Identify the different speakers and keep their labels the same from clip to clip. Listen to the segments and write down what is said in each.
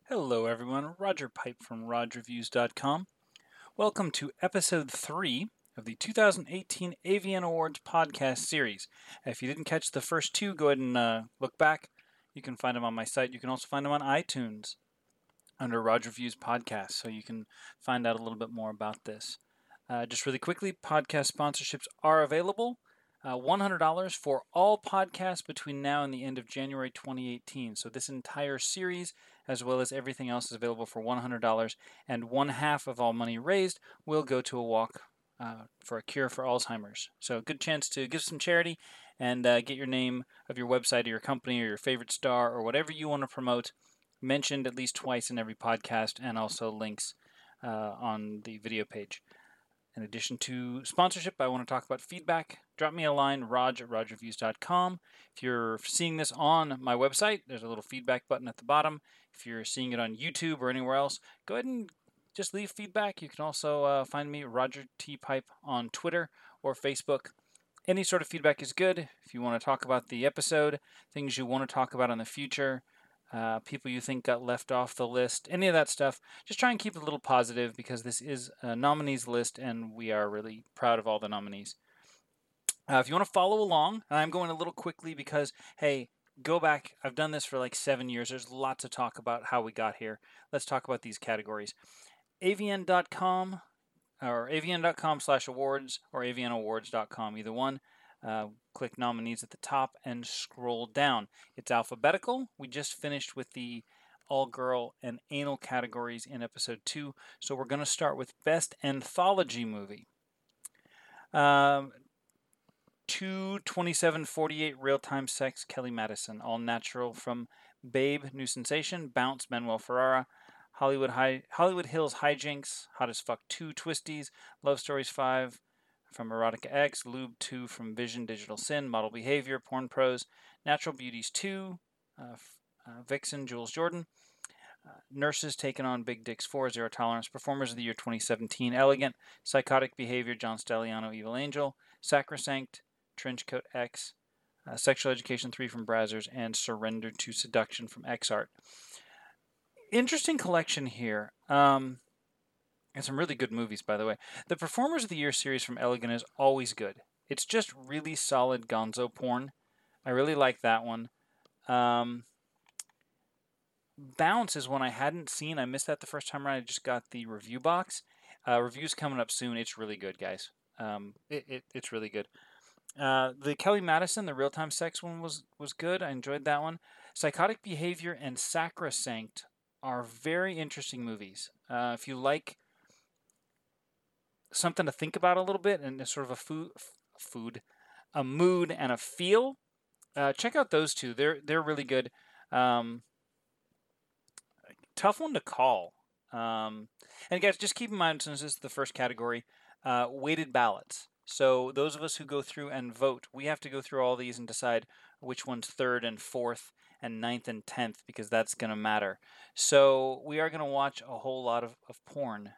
Speaker 1: Hello, everyone. Roger Pipe from RodReviews.com. Welcome to episode 3 of the 2018 AVN Awards podcast series. If you didn't catch the first two, go ahead and look back. You can find them on my site. You can also find them on iTunes under Roger Reviews Podcast, so you can find out a little bit more about this. Just really quickly, podcast sponsorships are available. $100 for all podcasts between now and the end of January 2018. So this entire series, as well as everything else, is available for $100, and one half of all money raised will go to a walk for a cure for Alzheimer's. So a good chance to give some charity and get your name of your website or your company or your favorite star or whatever you want to promote mentioned at least twice in every podcast, and also links on the video page. In addition to sponsorship, I want to talk about feedback. Drop me a line, rog@rodreviews.com. If you're seeing this on my website, there's a little feedback button at the bottom. If you're seeing it on YouTube or anywhere else, go ahead and just leave feedback. You can also find me, Roger T. Pipe, on Twitter or Facebook. Any sort of feedback is good. If you want to talk about the episode, things you want to talk about in the future, people you think got left off the list, any of that stuff, just try and keep it a little positive because this is a nominees list and we are really proud of all the nominees. If you want to follow along, and I'm going a little quickly because, hey, go back. I've done this for like 7 years. There's lots to talk about how we got here. Let's talk about these categories. avn.com or avn.com/awards or avnawards.com, either one. Click nominees at the top and scroll down. It's alphabetical. We just finished with the all-girl and anal categories in episode 2, so we're going to start with Best Anthology Movie. 2:27:48 Real-Time Sex, Kelly Madison. All Natural from Babe, New Sensation. Bounce, Manuel Ferrara. Hollywood Hills Hijinks, Hot as Fuck 2, Twisties. Love Stories 5 from Erotica X. Lube 2 from Vision, Digital Sin. Model Behavior, Porn Pros. Natural Beauties 2, Vixen, Jules Jordan. Nurses Taking on Big Dicks 4, Zero Tolerance. Performers of the Year 2017, Elegant. Psychotic Behavior, John Stelliano, Evil Angel. Sacrosanct, Trenchcoat X. Sexual Education 3 from Brazzers. And Surrender to Seduction from XArt. Interesting collection here. And some really good movies, by the way. The Performers of the Year series from Elegant is always good. It's just really solid gonzo porn. I really like that one. Bounce is one I hadn't seen. I missed that the first time around. I just got the review box. Review's coming up soon. It's really good, guys. It's really good. The Kelly Madison, the real-time sex one was good. I enjoyed that one. Psychotic Behavior and Sacrosanct are very interesting movies. If you like something to think about a little bit and sort of a mood and a feel, check out those two. They're really good. Tough one to call. And guys, just keep in mind, since this is the first category, weighted ballots. So those of us who go through and vote, we have to go through all these and decide which one's third and fourth and ninth and 10th, because that's going to matter. So we are going to watch a whole lot of porn.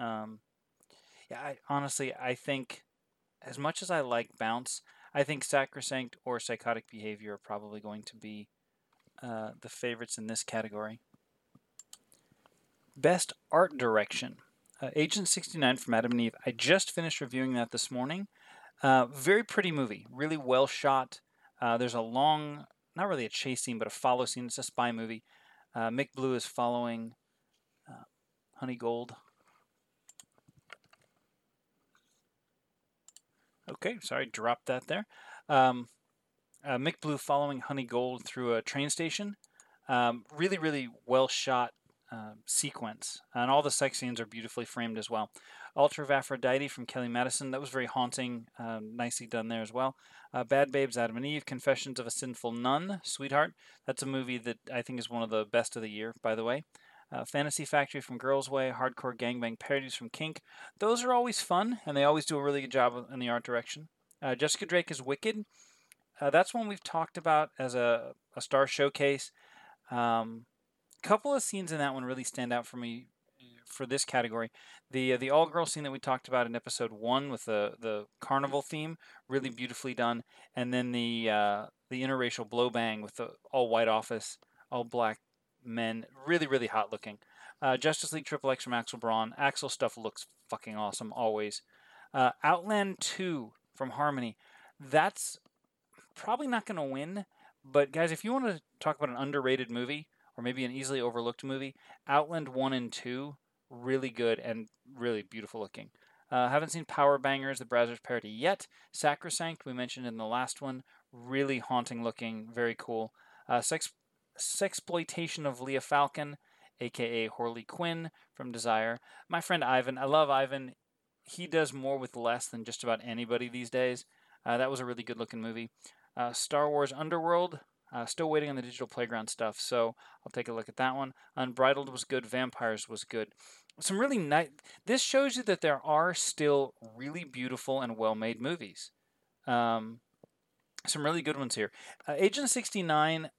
Speaker 1: Honestly, I think, as much as I like Bounce, I think Sacrosanct or Psychotic Behavior are probably going to be the favorites in this category. Best Art Direction. Agent 69 from Adam and Eve. I just finished reviewing that this morning. Very pretty movie. Really well shot. There's a long, not really a chase scene, but a follow scene. It's a spy movie. Mick Blue is following Honey Gold. Okay, sorry, dropped that there. Mick Blue following Honey Gold through a train station. Really, really well shot sequence, and all the sex scenes are beautifully framed as well. Altar of Aphrodite from Kelly Madison, that was very haunting, nicely done there as well. Bad Babes, Adam and Eve, Confessions of a Sinful Nun, Sweetheart, that's a movie that I think is one of the best of the year, by the way. Fantasy Factory from Girls Way, Hardcore Gangbang Parodies from Kink, those are always fun, and they always do a really good job in the art direction. Jessica Drake is Wicked, that's one we've talked about as a star showcase. Couple of scenes in that one really stand out for me for this category. The all-girl scene that we talked about in episode 1 with the carnival theme, really beautifully done, and then the interracial blow bang with the all-white office, all-black men. Really, really hot looking. Justice League Triple X from Axel Braun. Axel stuff looks fucking awesome, always. Outland 2 from Harmony. That's probably not going to win, but guys, if you want to talk about an underrated movie, or maybe an easily overlooked movie, Outland 1 and 2, really good and really beautiful looking. Haven't seen Power Bangers, the Brazzers parody yet. Sacrosanct, we mentioned in the last one, really haunting looking, very cool. Sexploitation of Leah Falcon, aka Harley Quinn from Desire. My friend Ivan, I love Ivan. He does more with less than just about anybody these days. That was a really good looking movie. Star Wars Underworld, still waiting on the Digital Playground stuff, so I'll take a look at that one. Unbridled was good. Vampires was good. Some really nice. This shows you that there are still really beautiful and well-made movies. Some really good ones here. Agent 69,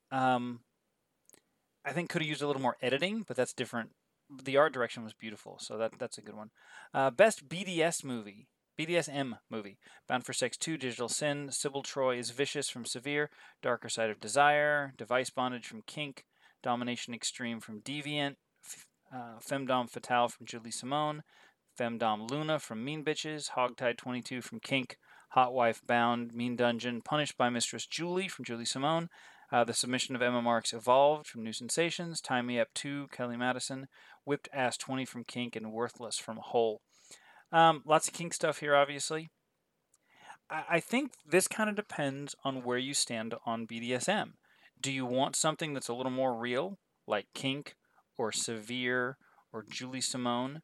Speaker 1: I think could have used a little more editing, but that's different. The art direction was beautiful, so that's a good one. Best BDSM movie. Bound for Sex 2, Digital Sin. Sybil Troy is Vicious from Severe. Darker Side of Desire. Device Bondage from Kink. Domination Extreme from Deviant. Femdom Fatale from Julie Simone. Femdom Luna from Mean Bitches. Hogtied 22 from Kink. Hot Wife Bound. Mean Dungeon. Punished by Mistress Julie from Julie Simone. The Submission of Emma Marx Evolved from New Sensations. Tie Me Up 2, Kelly Madison. Whipped Ass 20 from Kink. And Worthless from Hole. Lots of kink stuff here, obviously. I think this kind of depends on where you stand on BDSM. Do you want something that's a little more real, like Kink or Severe or Julie Simone?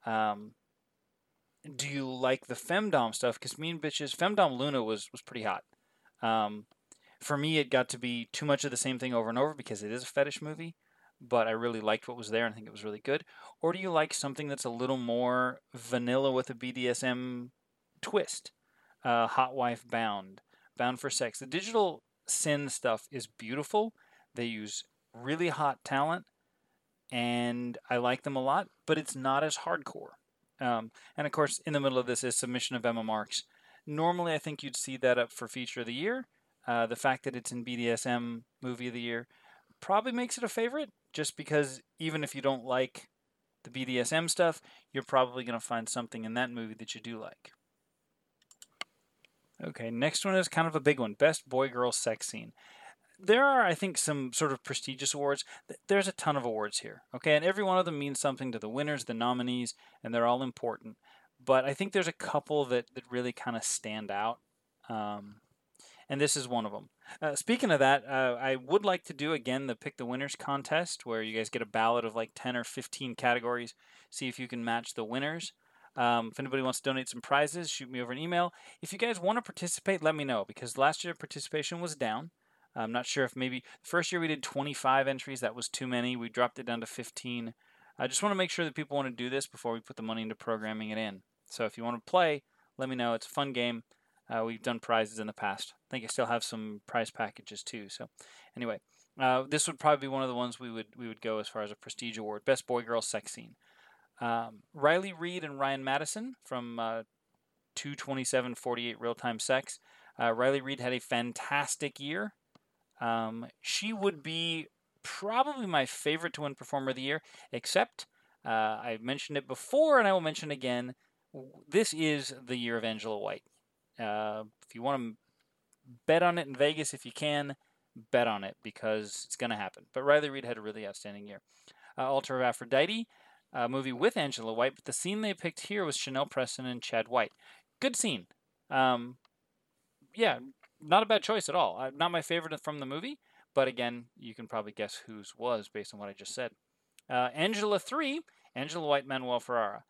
Speaker 1: Do you like the femdom stuff? Because Mean Bitches, Femdom Luna was pretty hot. For me, it got to be too much of the same thing over and over because it is a fetish movie. But I really liked what was there and I think it was really good. Or do you like something that's a little more vanilla with a BDSM twist? Hot Wife Bound, Bound for Sex. The Digital Sin stuff is beautiful. They use really hot talent, and I like them a lot, but it's not as hardcore. And of course, in the middle of this is Submission of Emma Marx. Normally, I think you'd see that up for Feature of the Year. The fact that it's in BDSM Movie of the Year probably makes it a favorite, just because even if you don't like the BDSM stuff, you're probably going to find something in that movie that you do like. Okay, next one is kind of a big one. Best Boy-Girl Sex Scene. There are, I think, some sort of prestigious awards. There's a ton of awards here, okay? And every one of them means something to the winners, the nominees, and they're all important. But I think there's a couple that really kind of stand out. And this is one of them. Speaking of that, I would like to do again the Pick the Winners contest, where you guys get a ballot of like 10 or 15 categories. See if you can match the winners. If anybody wants to donate some prizes, shoot me over an email. If you guys want to participate, let me know, because last year participation was down. I'm not sure if maybe first year we did 25 entries. That was too many. We dropped it down to 15. I just want to make sure that people want to do this before we put the money into programming it in. So if you want to play, let me know. It's a fun game. We've done prizes in the past. I think I still have some prize packages too. So anyway, this would probably be one of the ones we would go as far as a prestige award. Best Boy Girl Sex Scene. Riley Reid and Ryan Madison from 2/27/48 Real Time Sex. Riley Reid had a fantastic year. She would be probably my favorite to win Performer of the Year, except I mentioned it before and I will mention again. This is the year of Angela White. If you want to bet on it in Vegas, if you can, bet on it because it's going to happen. But Riley Reid had a really outstanding year. Altar of Aphrodite, a movie with Angela White, but the scene they picked here was Chanel Preston and Chad White. Good scene. Yeah, not a bad choice at all. Not my favorite from the movie, but again, you can probably guess whose was based on what I just said. Angela 3, Angela White, Manuel Ferrara.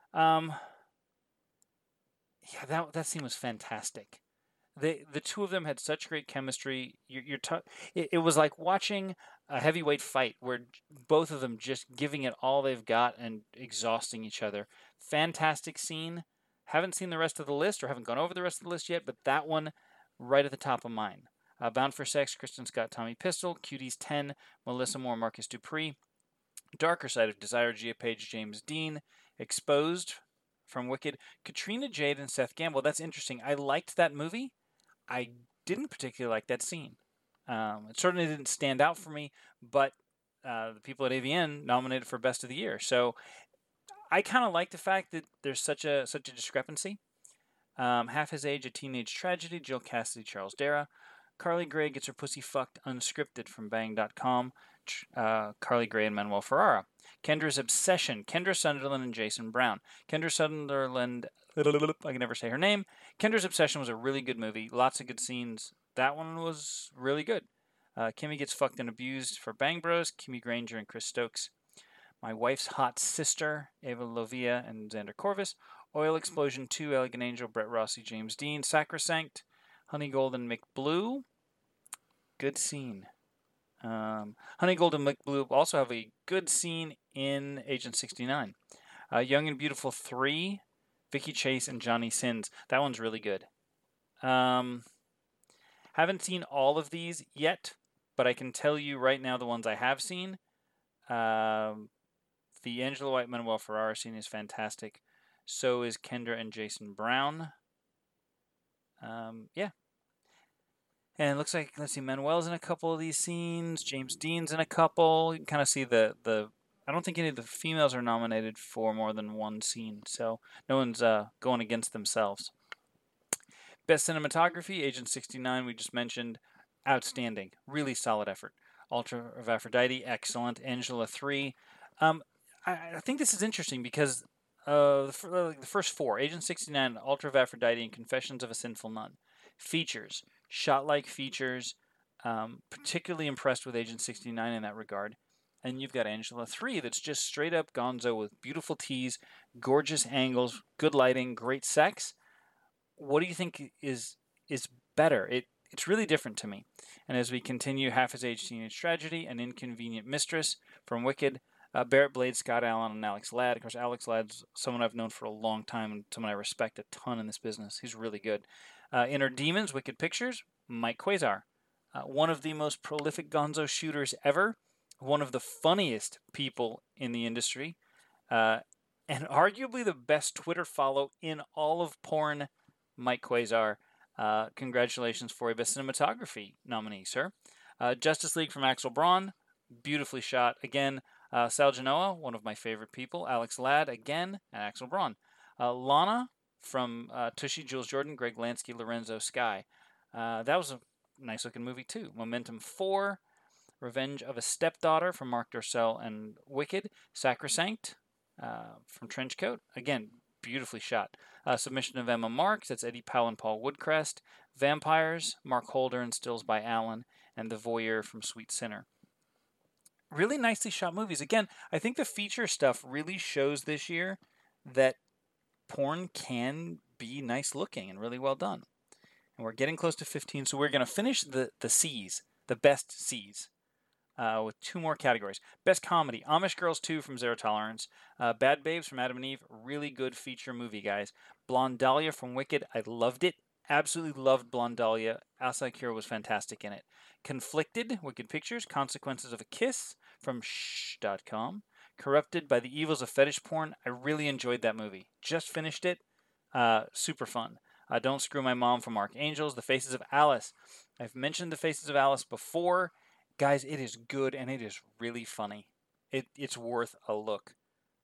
Speaker 1: Yeah, that scene was fantastic. The two of them had such great chemistry. It was like watching a heavyweight fight where both of them just giving it all they've got and exhausting each other. Fantastic scene. Haven't seen the rest of the list or haven't gone over the rest of the list yet, but that one right at the top of mine. Bound for Sex, Kristen Scott, Tommy Pistol. Cuties 10, Melissa Moore, Marcus Dupree. Darker Side of Desire, Gia Page, James Dean. Exposed from Wicked, Katrina Jade and Seth Gamble. That's interesting. I liked that movie. I didn't particularly like that scene. It certainly didn't stand out for me, but the people at AVN nominated for Best of the Year. So I kind of like the fact that there's such a discrepancy. Half His Age, A Teenage Tragedy, Jill Cassidy, Charles Dara. Carly Gray Gets Her Pussy Fucked Unscripted from Bang.com, Carly Gray and Manuel Ferrara. Kendra's Obsession, Kendra Sunderland and Jason Brown. Kendra Sunderland, I can never say her name. Kendra's Obsession was a really good movie, lots of good scenes. That one was really good. Kimmy Gets Fucked and Abused for Bang Bros, Kimmy Granger and Chris Stokes. My Wife's Hot Sister, Ava Lovia and Xander Corvus. Oil Explosion 2, Elegant Angel, Brett Rossi, James Dean. Sacrosanct, Honey Gold and McBlue. Good scene. Honey Gold and McBlue also have a good scene in Agent 69. Young and Beautiful 3, Vicky Chase and Johnny Sins. That one's really good. Haven't seen all of these yet, but I can tell you right now the ones I have seen. The Angela White Manuel Ferrara scene is fantastic. So is Kendra and Jason Brown. Yeah. And it looks like, let's see, Manuel's in a couple of these scenes. James Dean's in a couple. You can kind of see the I don't think any of the females are nominated for more than one scene. So no one's going against themselves. Best Cinematography, Agent 69, we just mentioned. Outstanding. Really solid effort. Altar of Aphrodite, excellent. Angela 3. I think this is interesting because the first four, Agent 69, Altar of Aphrodite, and Confessions of a Sinful Nun, features, shot-like features. Particularly impressed with Agent 69 in that regard. And you've got Angela 3 that's just straight up gonzo with beautiful teas, gorgeous angles, good lighting, great sex. What do you think is better? It's really different to me. And as we continue, Half His Age, Teenage Tragedy, An Inconvenient Mistress from Wicked, Barrett Blade, Scott Allen, and Alex Ladd. Of course, Alex Ladd's someone I've known for a long time and someone I respect a ton in this business. He's really good. Inner Demons, Wicked Pictures, Mike Quasar. One of the most prolific gonzo shooters ever. One of the funniest people in the industry. And arguably the best Twitter follow in all of porn, Mike Quasar. Congratulations for a Best Cinematography nominee, sir. Justice League from Axel Braun, beautifully shot. Again, Sal Genoa, one of my favorite people. Alex Ladd, again, and Axel Braun. Lana from Tushy, Jules Jordan, Greg Lansky, Lorenzo Sky. That was a nice looking movie, too. Momentum 4, Revenge of a Stepdaughter from Mark Dorcel and Wicked. Sacrosanct from Trenchcoat. Again, beautifully shot. Submission of Emma Marks, that's Eddie Powell and Paul Woodcrest. Vampires, Mark Holder and Stills by Allen. And The Voyeur from Sweet Sinner. Really nicely shot movies. Again, I think the feature stuff really shows this year that porn can be nice looking and really well done. And we're getting close to 15, so we're going to finish the C's, the best C's, with 2 more categories. Best Comedy, Amish Girls 2 from Zero Tolerance. Bad Babes from Adam and Eve, really good feature movie, guys. Blonde Dahlia from Wicked, I loved it. Absolutely loved Blonde Dahlia. Asa Akira was fantastic in it. Conflicted, Wicked Pictures, Consequences of a Kiss from Shh.com. Corrupted by the Evils of Fetish Porn. I really enjoyed that movie. Just finished it. Super fun. Don't Screw My Mom from Archangels. The Faces of Alice. I've mentioned The Faces of Alice before. Guys, it is good and it is really funny. It's worth a look.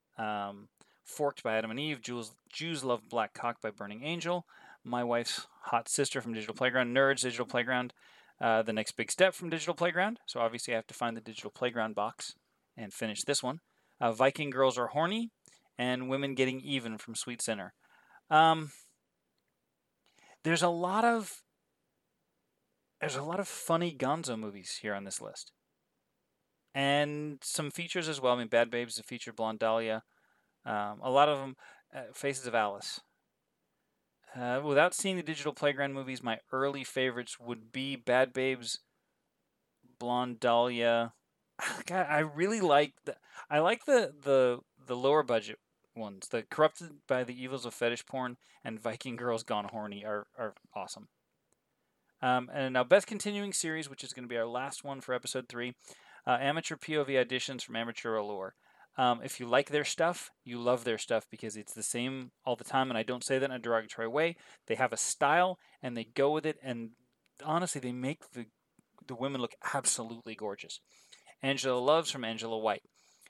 Speaker 1: Forked by Adam and Eve. Jews Love Black Cock by Burning Angel. My Wife's Hot Sister from Digital Playground. Nerds, Digital Playground. The Next Big Step from Digital Playground. So obviously I have to find the Digital Playground box and finish this one. Viking Girls Are Horny. And Women Getting Even from Sweet Sinner. There's a lot of funny gonzo movies here on this list. And some features as well. I mean, Bad Babes is a feature, Blonde Dahlia. A lot of them, Faces of Alice. Without seeing the Digital Playground movies, my early favorites would be Bad Babes, Blonde Dahlia. God, I really like the lower budget ones. The Corrupted by the Evils of Fetish Porn and Viking Girls Gone Horny are awesome. And now Best Continuing Series, which is going to be our last one for episode 3. Amateur POV Auditions from Amateur Allure. If you like their stuff, you love their stuff because it's the same all the time, and I don't say that in a derogatory way. They have a style, and they go with it, and honestly, they make the women look absolutely gorgeous. Angela Loves from Angela White.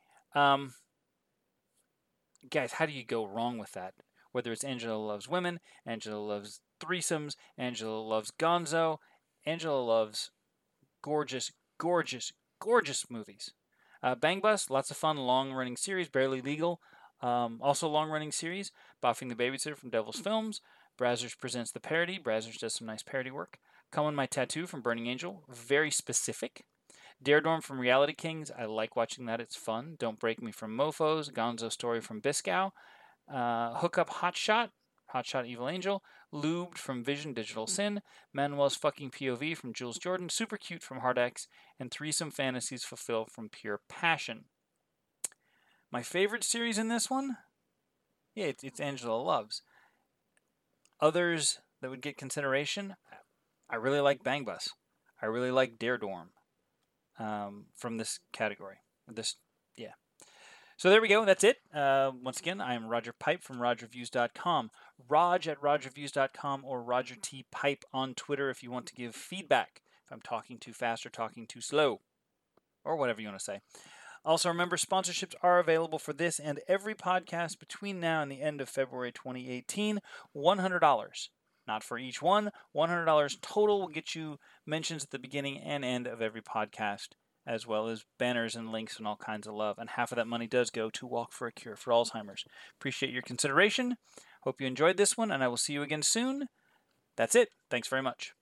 Speaker 1: Guys, how do you go wrong with that? Whether it's Angela Loves Women, Angela Loves Threesomes, Angela Loves Gonzo, Angela Loves gorgeous, gorgeous, gorgeous movies. Bang Bus, lots of fun, long-running series, barely legal. Also long-running series, Boffing the Babysitter from Devil's Films. Brazzers presents the parody. Brazzers does some nice parody work. Come on My Tattoo from Burning Angel, very specific. Daredorm from Reality Kings, I like watching that, it's fun. Don't Break Me from Mofos, Gonzo Story from Biscow. Hook Up Hotshot, Hotshot Evil Angel. Lubed from Vision Digital Sin. Manuel's Fucking POV from Jules Jordan. Super Cute from Hard X. And Threesome Fantasies Fulfilled from Pure Passion. My favorite series in this one? Yeah, it's Angela Loves. Others that would get consideration? I really like Bang Bus. I really like Daredorm. From this category. Yeah. So there we go. That's it. Once again, I am Roger Pipe from RogerViews.com. Rog at RogerViews.com or Roger T. Pipe on Twitter if you want to give feedback. If I'm talking too fast or talking too slow. Or whatever you want to say. Also, remember, sponsorships are available for this and every podcast between now and the end of February 2018. $100. Not for each one. $100 total will get you mentions at the beginning and end of every podcast, as well as banners and links and all kinds of love. And half of that money does go to Walk for a Cure for Alzheimer's. Appreciate your consideration. Hope you enjoyed this one, and I will see you again soon. That's it. Thanks very much.